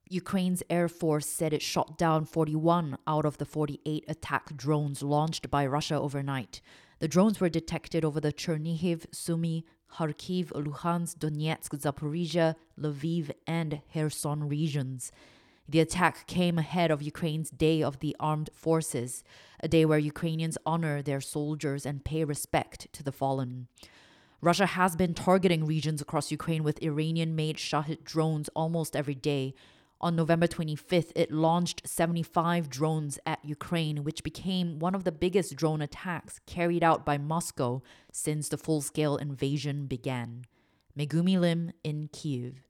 Ukraine's Air Force said it shot down 41 out of the 48 attack drones launched by Russia overnight. The drones were detected over the Chernihiv, Sumy, Kharkiv, Luhansk, Donetsk, Zaporizhia, Lviv, and Kherson regions. The attack came ahead of Ukraine's Day of the Armed Forces, a day where Ukrainians honor their soldiers and pay respect to the fallen. Russia has been targeting regions across Ukraine with Iranian-made Shahid drones almost every day. On November 25th, it launched 75 drones at Ukraine, which became one of the biggest drone attacks carried out by Moscow since the full-scale invasion began. Megumi Lim in Kyiv.